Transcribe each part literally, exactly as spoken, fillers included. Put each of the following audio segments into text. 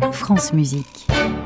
France Musique.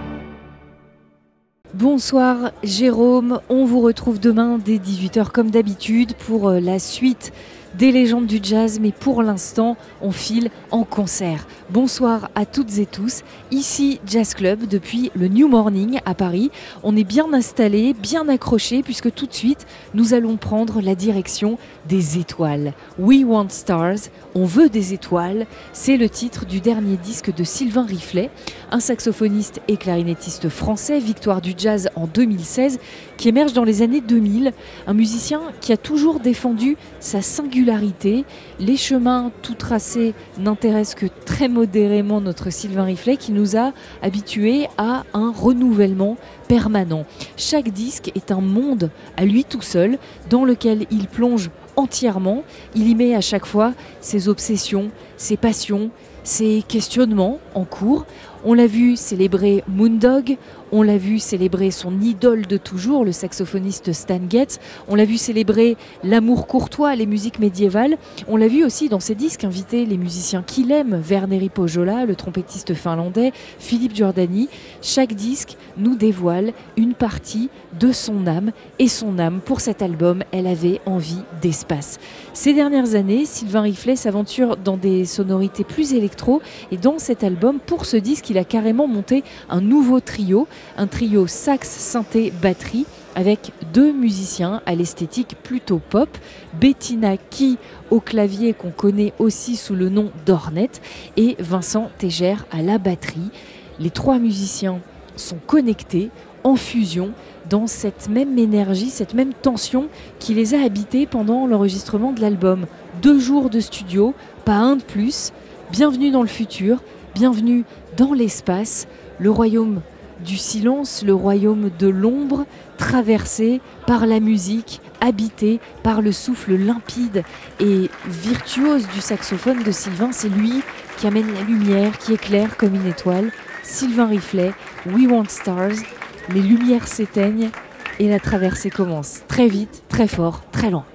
Bonsoir Jérôme, on vous retrouve demain dès dix-huit heures comme d'habitude pour la suite des légendes du jazz, mais pour l'instant on file en concert. Bonsoir à toutes et tous, ici Jazz Club depuis le New Morning à Paris. On est bien installé, bien accroché puisque tout de suite nous allons prendre la direction des étoiles. We Want Stars, on veut des étoiles, c'est le titre du dernier disque de Sylvain Riflet, un saxophoniste et clarinettiste français, victoire du jazz en deux mille seize, qui émerge dans les années deux mille, un musicien qui a toujours défendu sa singularité. Les chemins tout tracés n'intéressent que très modérément notre Sylvain Riflet, qui nous a habitués à un renouvellement permanent. Chaque disque est un monde à lui tout seul, dans lequel il plonge entièrement. Il y met à chaque fois ses obsessions, ses passions, ses questionnements en cours. On l'a vu célébrer Moondog, on l'a vu célébrer son idole de toujours, le saxophoniste Stan Getz, on l'a vu célébrer l'amour courtois, les musiques médiévales, on l'a vu aussi dans ses disques inviter les musiciens qu'il aime, Verneri Pohjola, le trompettiste finlandais, Philippe Giordani. Chaque disque nous dévoile une partie de son âme, et son âme, pour cet album, elle avait envie d'espace. Ces dernières années, Sylvain Riflet s'aventure dans des sonorités plus électro, et dans cet album, pour ce disque, il a carrément monté un nouveau trio, un trio sax, synthé, batterie, avec deux musiciens à l'esthétique plutôt pop, Bettina Key au clavier qu'on connaît aussi sous le nom d'Ornette et Vincent Tégère à la batterie. Les trois musiciens sont connectés en fusion dans cette même énergie, cette même tension qui les a habités pendant l'enregistrement de l'album. Deux jours de studio, pas un de plus. Bienvenue dans le futur, bienvenue dans l'espace, le royaume du silence, le royaume de l'ombre, traversé par la musique, habité par le souffle limpide et virtuose du saxophone de Sylvain. C'est lui qui amène la lumière, qui éclaire comme une étoile. Sylvain Riflet, We Want Stars. Les lumières s'éteignent et la traversée commence. Très vite, très fort, très loin.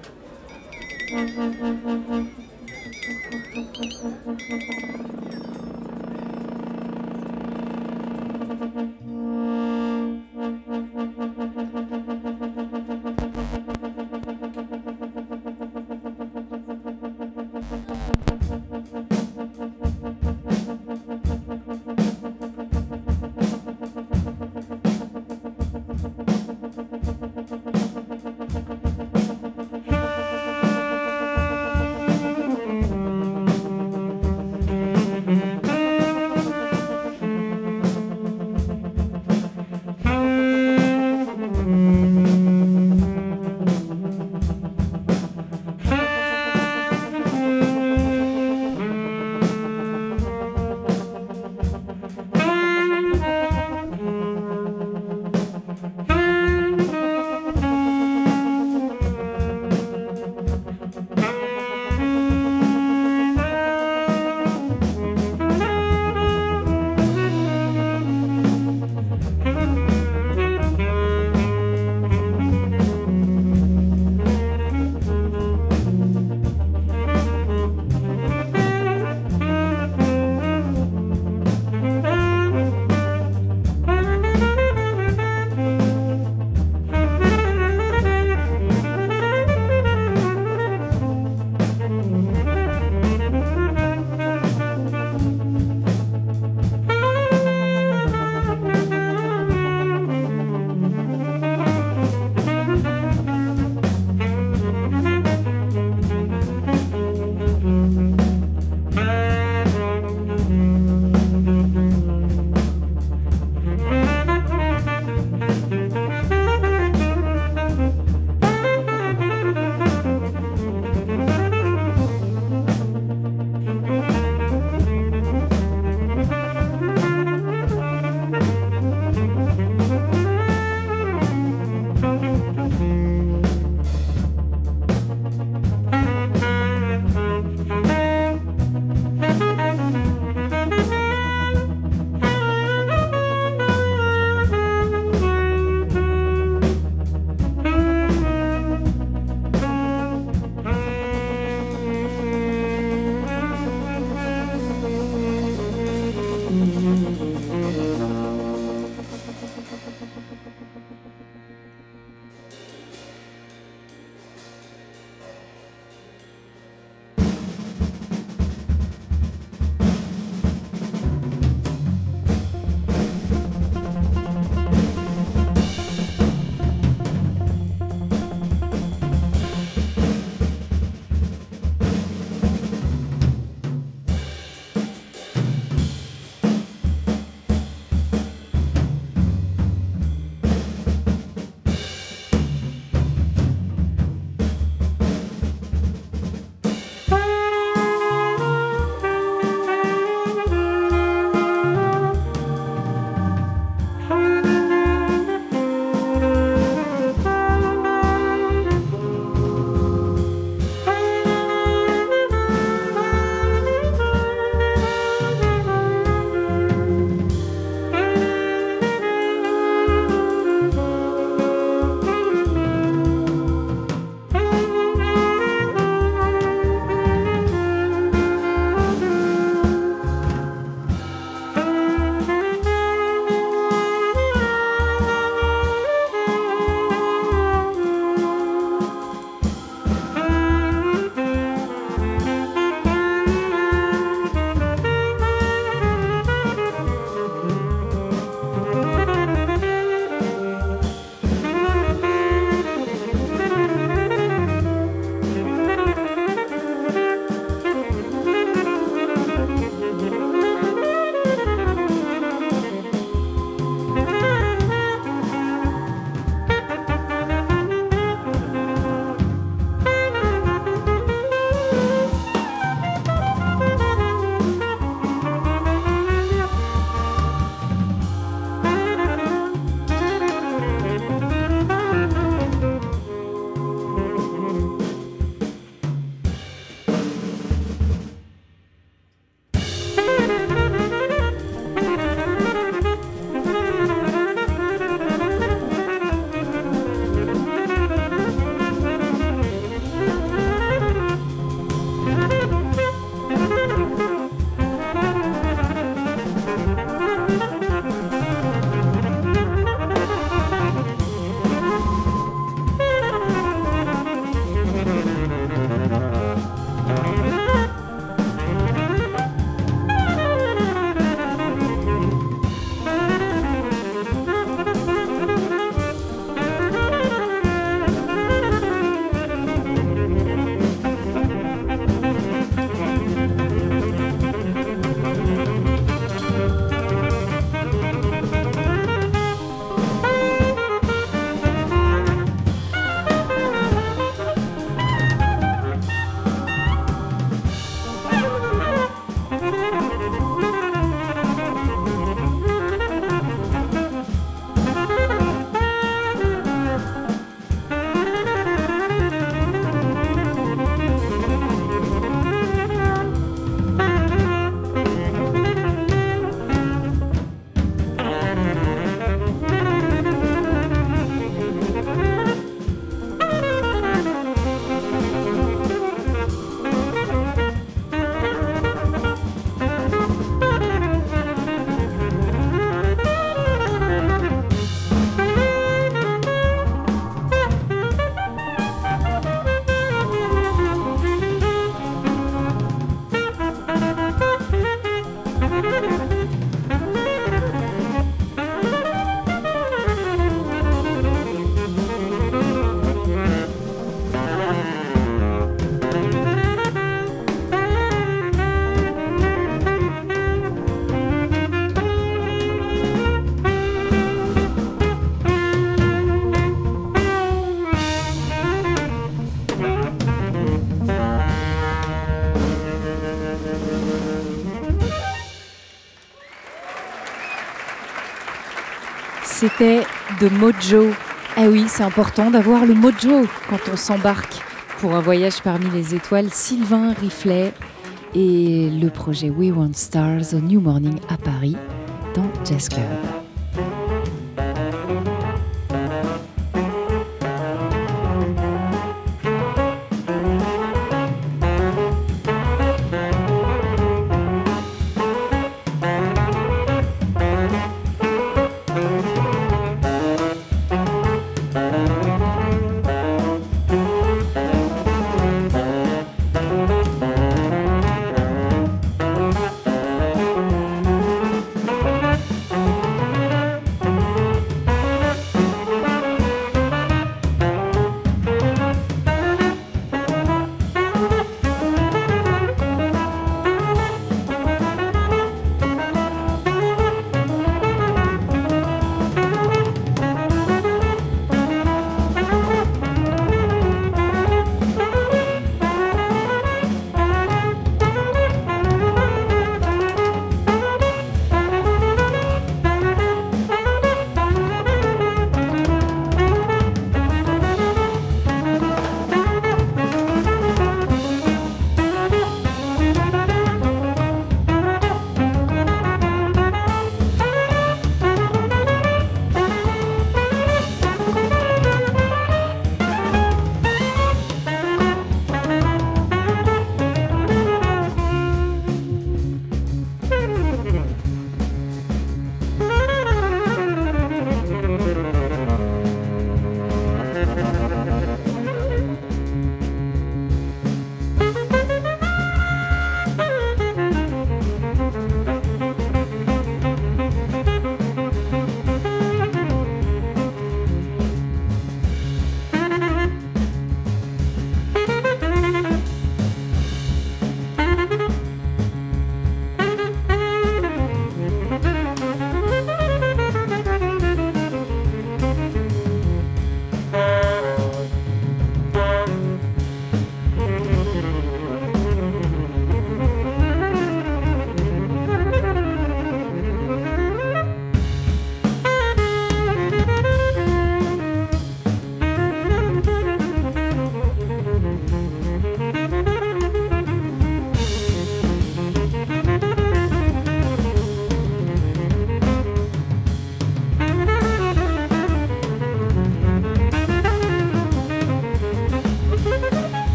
c'était The Mojo. Ah oui, c'est important d'avoir le mojo quand on s'embarque pour un voyage parmi les étoiles. Sylvain Riflet et le projet We Want Stars au New Morning à Paris dans Jazz Club.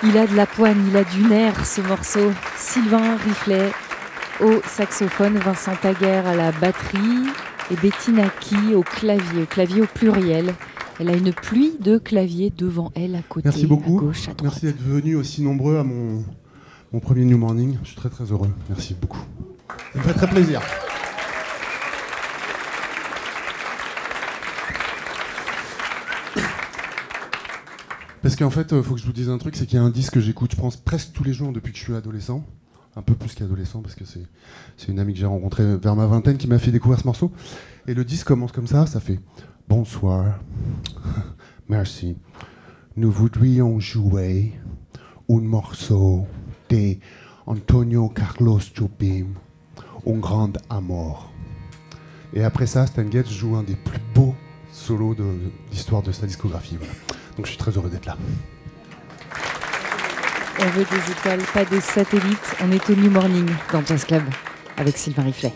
Il a de la poigne, il a du nerf ce morceau. Sylvain Riflet au saxophone, Vincent Taguer à la batterie et Bettina Key au clavier, au clavier au pluriel. Elle a une pluie de claviers devant elle, à côté, Merci beaucoup. à gauche, à droite. Merci d'être venus aussi nombreux à mon, mon premier New Morning. Je suis très très heureux. Merci beaucoup. Ça me fait très plaisir. Parce qu'en fait, il faut que je vous dise un truc, c'est qu'il y a un disque que j'écoute, je pense, presque tous les jours depuis que je suis adolescent. Un peu plus qu'adolescent, parce que c'est, c'est une amie que j'ai rencontrée vers ma vingtaine qui m'a fait découvrir ce morceau. Et le disque commence comme ça, ça fait « Bonsoir, merci, nous voudrions jouer un morceau de Antonio Carlos Jobim, Un grand amour ». Et après ça, Stan Getz joue un des plus beaux solos de l'histoire de sa discographie. Voilà. Donc je suis très heureux d'être là. On veut des étoiles, pas des satellites. On est au New Morning dans Jazz Club avec Sylvain Riflet.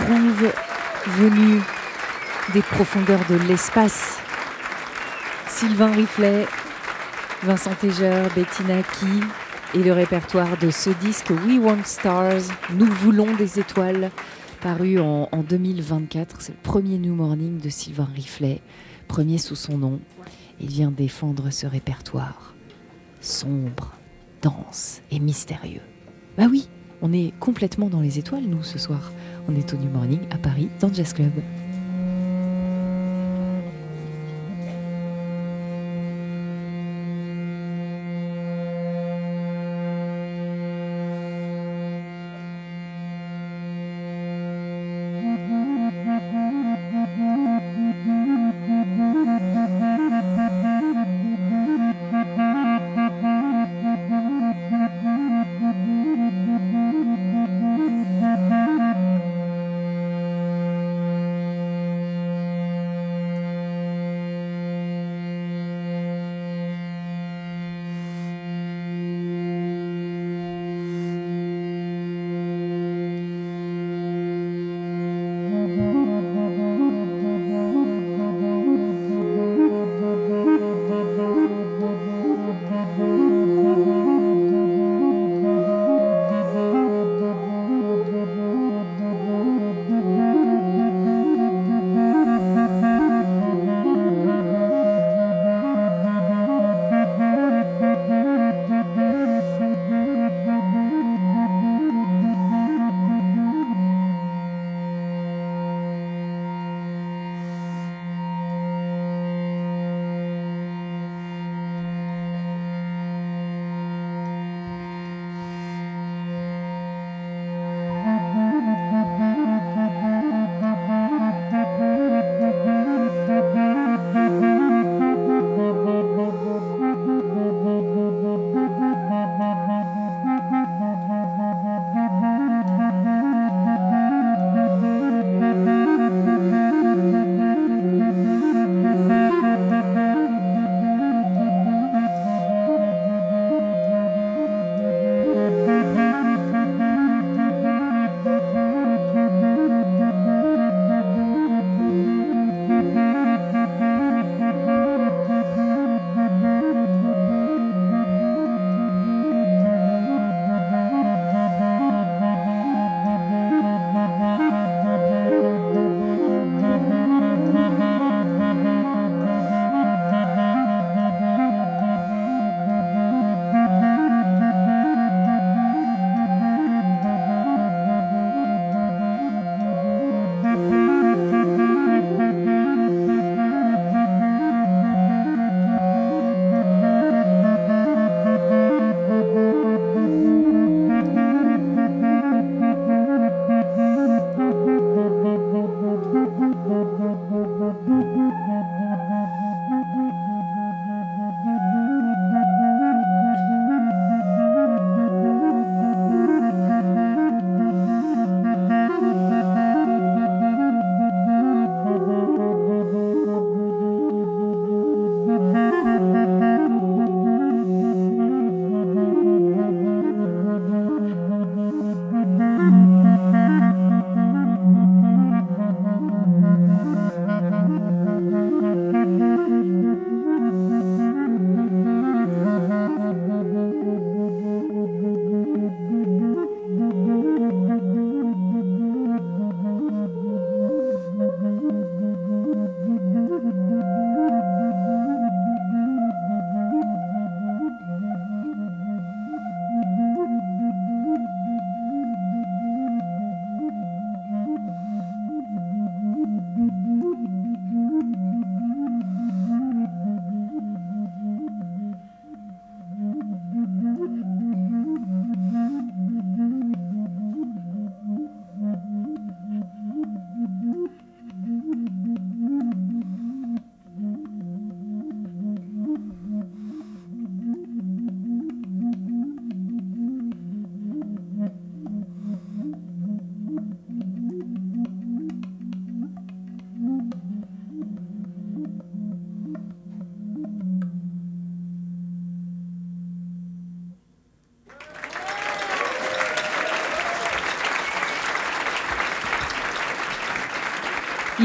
retrouve venu des profondeurs de l'espace. Sylvain Riflet, Vincent Tégeur, Bettina Key et le répertoire de ce disque We Want Stars, Nous voulons des étoiles, paru en, en deux mille vingt-quatre. C'est le premier New Morning de Sylvain Riflet, premier sous son nom. Il vient défendre ce répertoire sombre, dense et mystérieux. Bah oui, on est complètement dans les étoiles, nous, ce soir. On est au New Morning à Paris, dans le Jazz Club.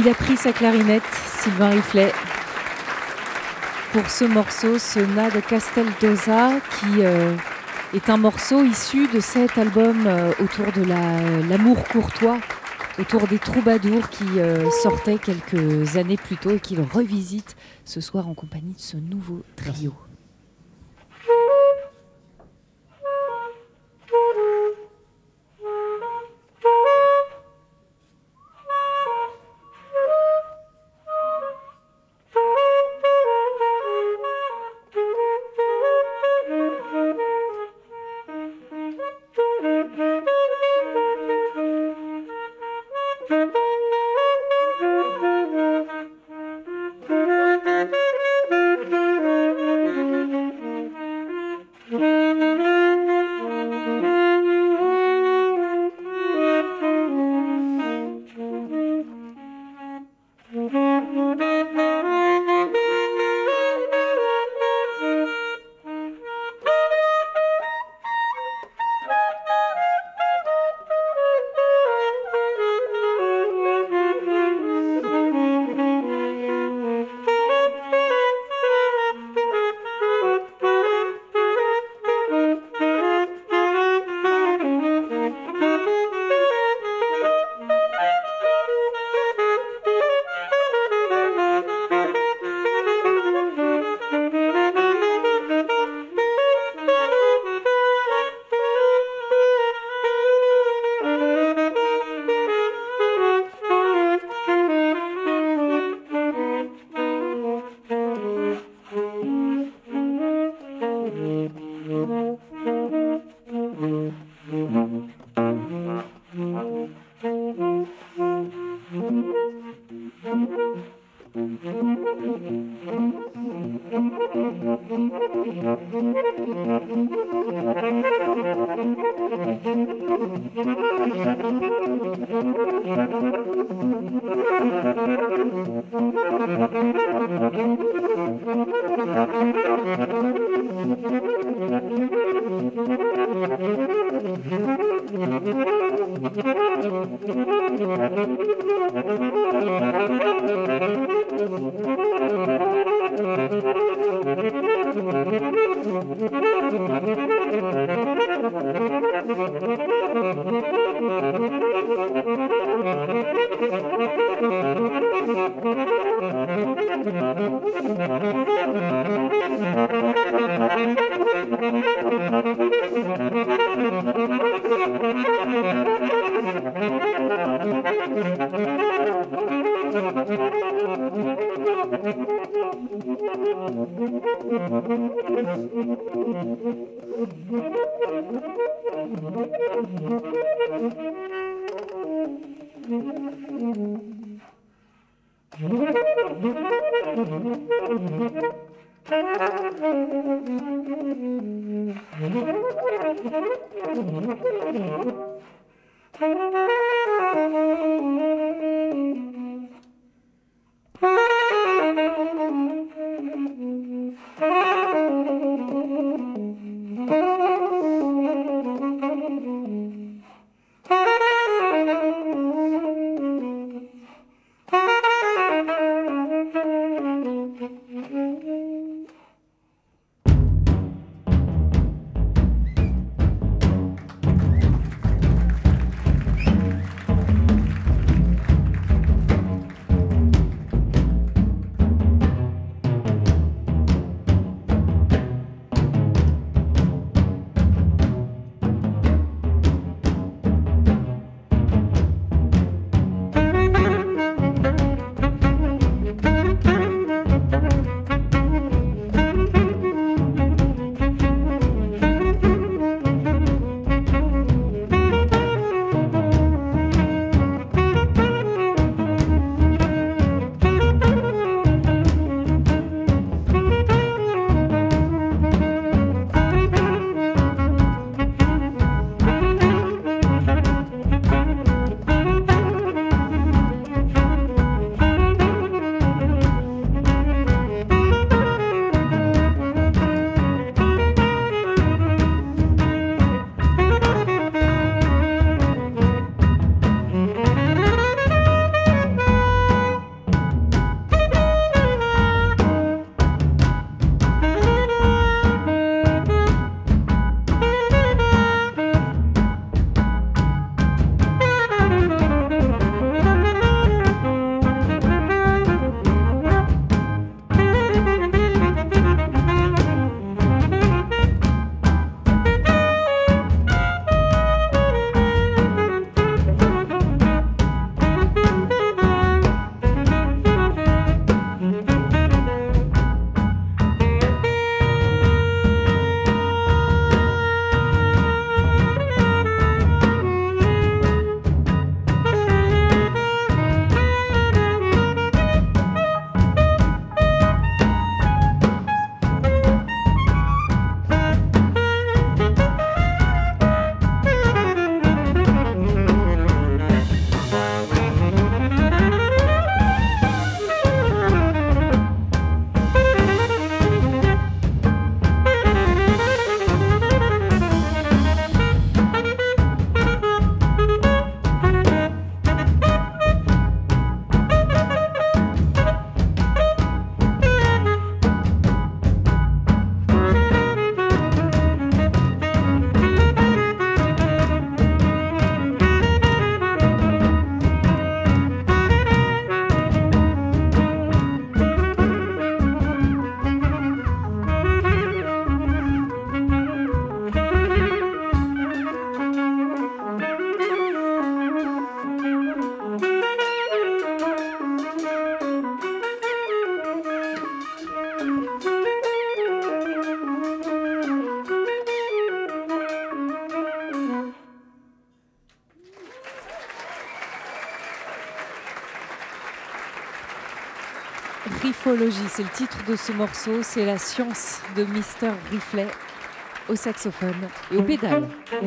Il a pris sa clarinette, Sylvain Riflet, pour ce morceau, Sonna de Casteldosa, qui euh, est un morceau issu de cet album euh, autour de la, l'amour courtois, autour des troubadours qui euh, sortaient quelques années plus tôt et qu'il revisite ce soir en compagnie de ce nouveau trio. Riffologie, c'est le titre de ce morceau, c'est la science de Mister Rifflet au saxophone et au pédale.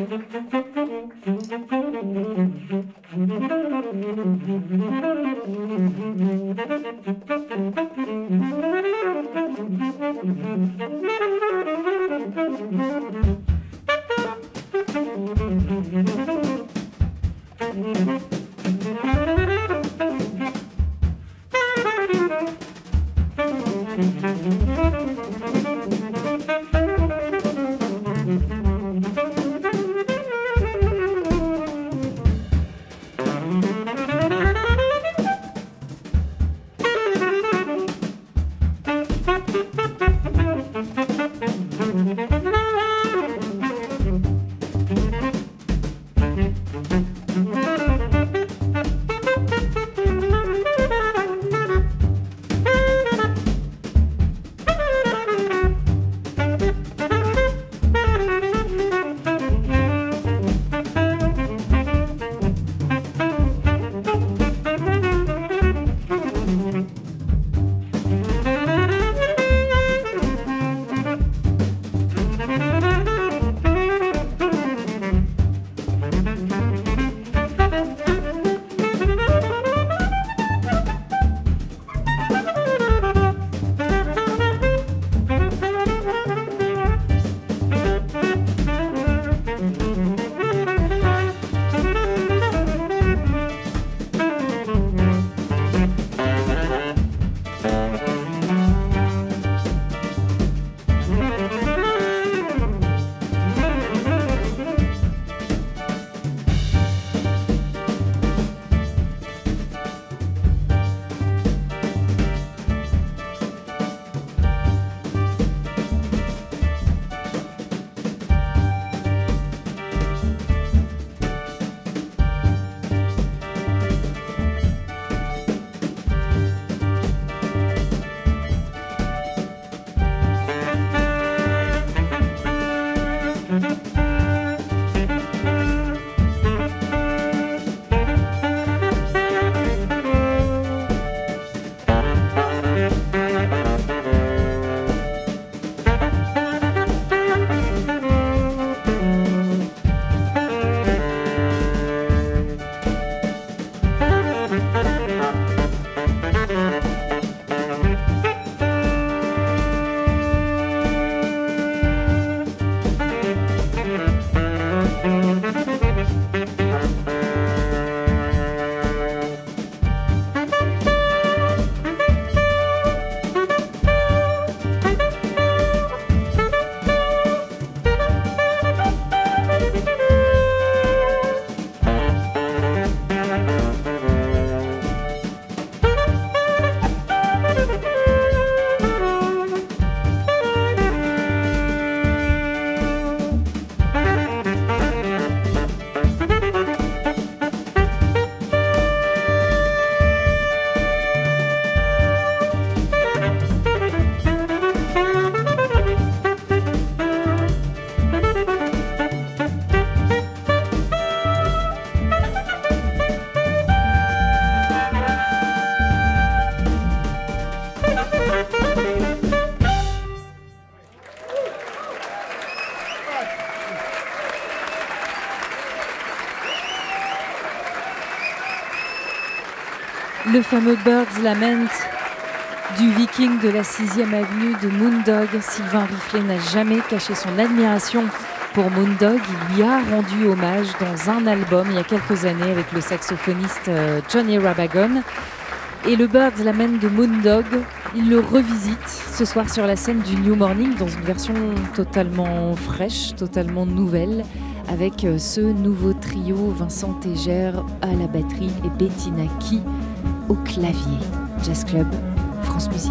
Le fameux Bird's Lament du Viking de la sixième avenue de Moondog. Sylvain Rifflet n'a jamais caché son admiration pour Moondog. Il lui a rendu hommage dans un album il y a quelques années avec le saxophoniste Johnny Rabagon. Et le Bird's Lament de Moondog, il le revisite ce soir sur la scène du New Morning dans une version totalement fraîche, totalement nouvelle, avec ce nouveau trio, Vincent Tégère à la batterie et Bettina Key au clavier. Jazz Club, France Musique.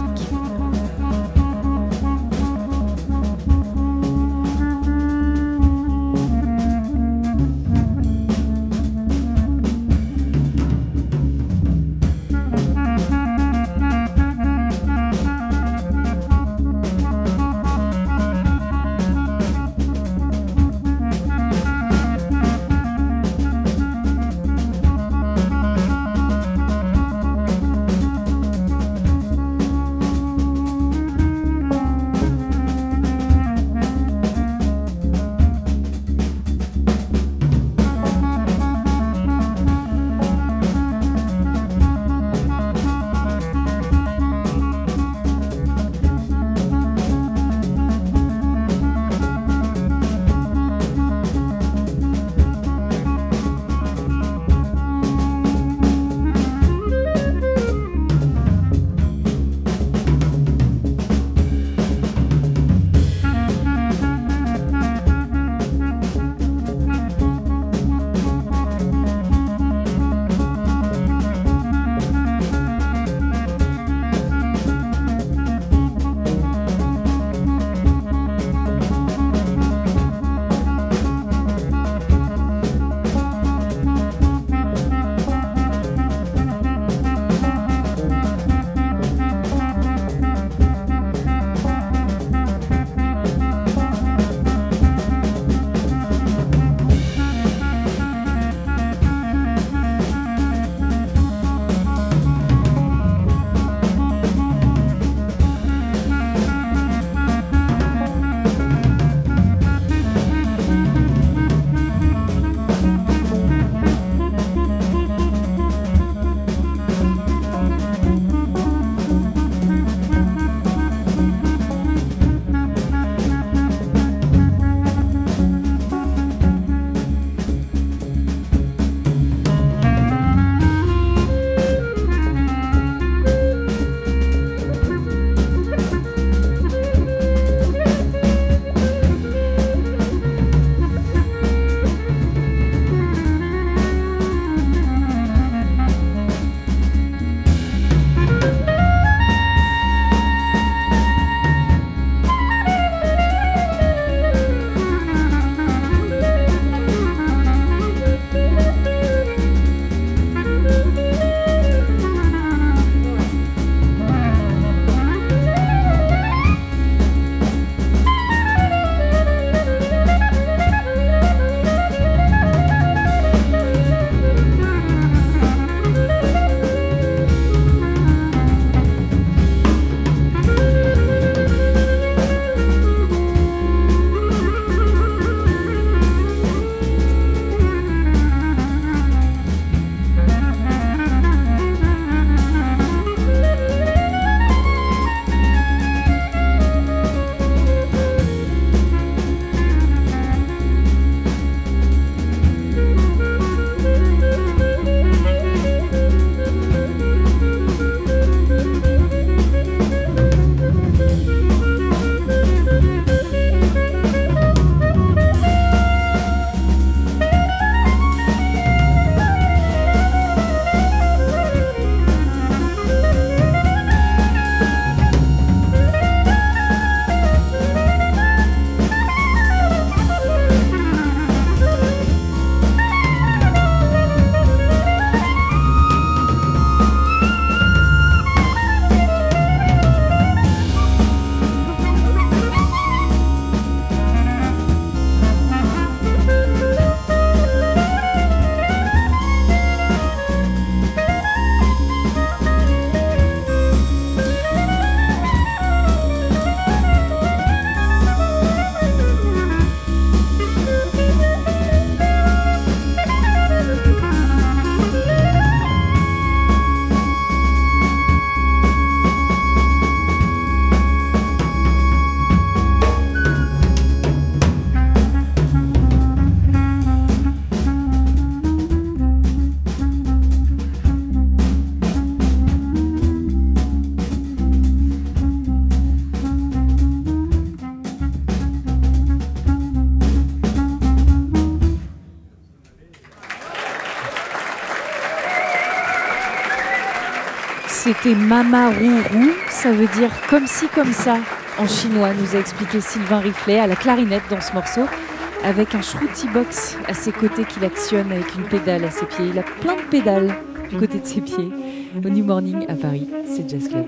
C'était Mama Rourou, ça veut dire comme ci comme ça en chinois, nous a expliqué Sylvain Riflet à la clarinette dans ce morceau, avec un shruti box à ses côtés qu'il actionne avec une pédale à ses pieds. Il a plein de pédales du côté de ses pieds. Au New Morning à Paris, c'est Jazz Club.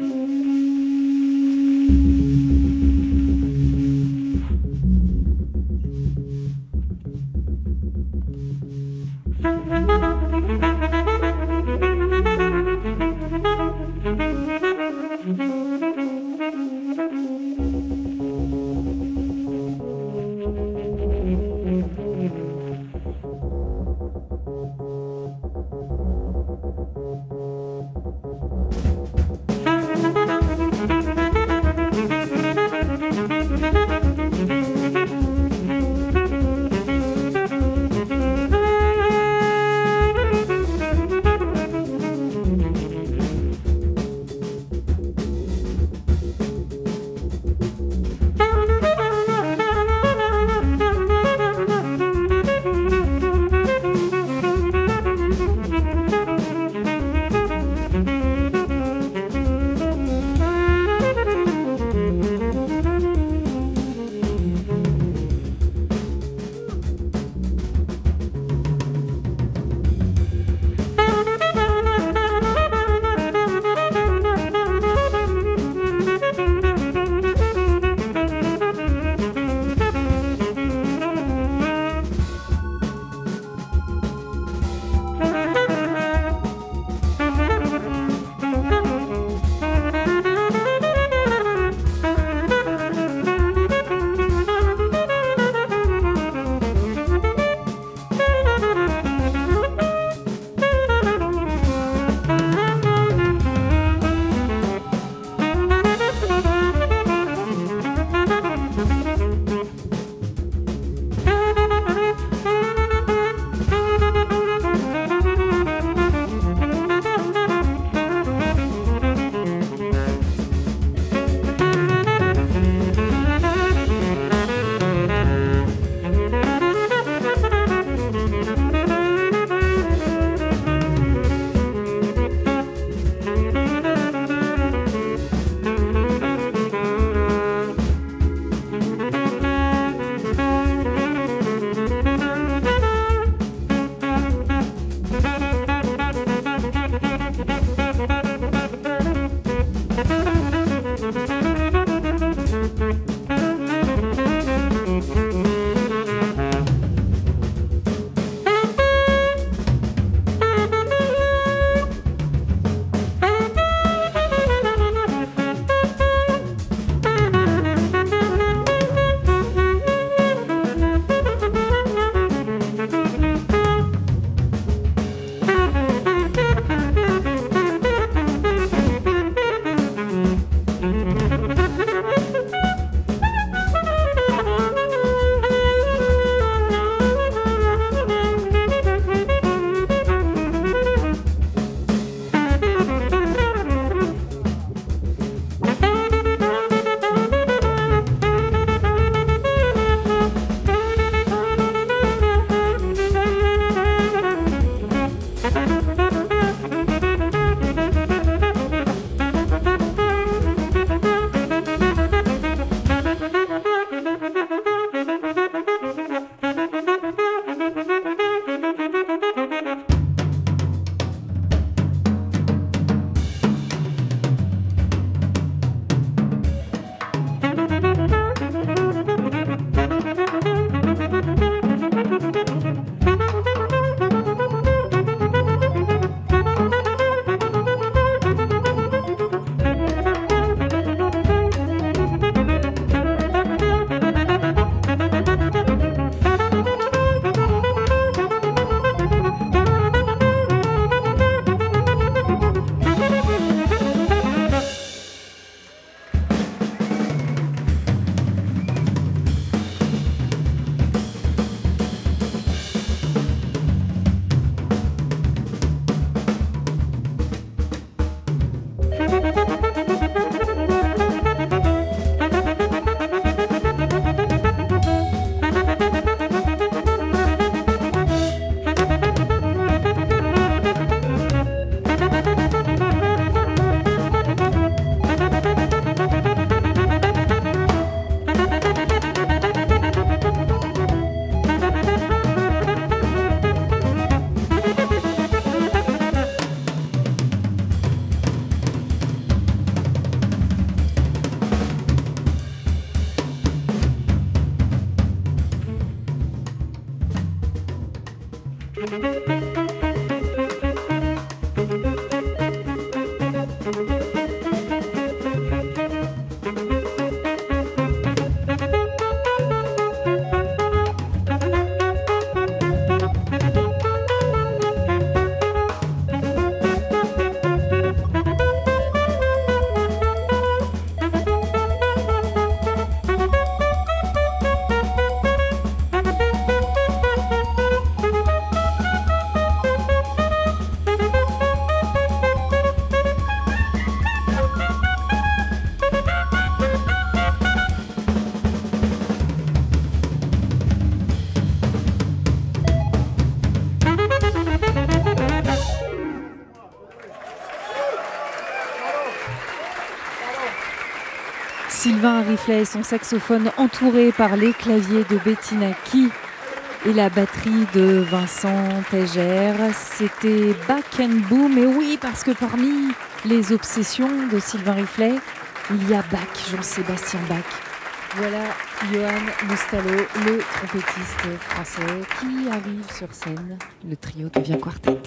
Sylvain Riflet et son saxophone entouré par les claviers de Bettina Key et la batterie de Vincent Tegère. C'était Bach and Boom, et oui, parce que parmi les obsessions de Sylvain Riflet, il y a Bach, Jean-Sébastien Bach. Voilà Johan Mustalo, le trompettiste français qui arrive sur scène. Le trio devient quartet.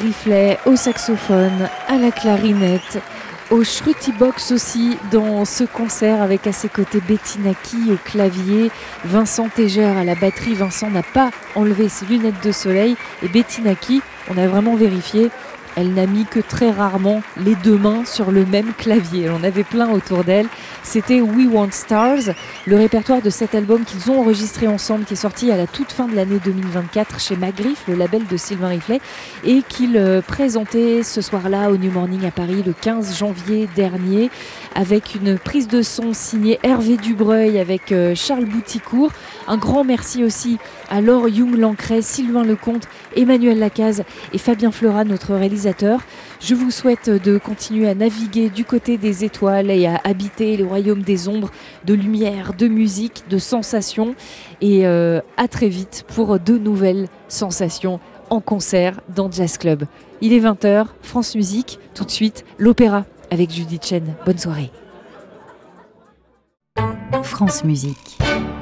Riflet, au saxophone, à la clarinette, au Shruti-box aussi dans ce concert, avec à ses côtés Betty Naki au clavier, Vincent Tégère à la batterie. Vincent n'a pas enlevé ses lunettes de soleil et Betty Naki, on a vraiment vérifié, elle n'a mis que très rarement les deux mains sur le même clavier. Elle en avait plein autour d'elle. C'était We Want Stars, le répertoire de cet album qu'ils ont enregistré ensemble, qui est sorti à la toute fin de l'année deux mille vingt-quatre chez Magriff, le label de Sylvain Riflet, et qu'ils présentaient ce soir-là au New Morning à Paris le quinze janvier dernier, avec une prise de son signée Hervé Dubreuil avec Charles Bouticourt. Un grand merci aussi à Laure Young-Lancret, Sylvain Lecomte, Emmanuel Lacaze et Fabien Fleurat, notre réalisateur. Je vous souhaite de continuer à naviguer du côté des étoiles et à habiter les royaumes des ombres, de lumière, de musique, de sensations. Et euh, à très vite pour de nouvelles sensations en concert dans Jazz Club. Il est vingt heures, France Musique, tout de suite l'opéra avec Judith Chen. Bonne soirée. France Musique.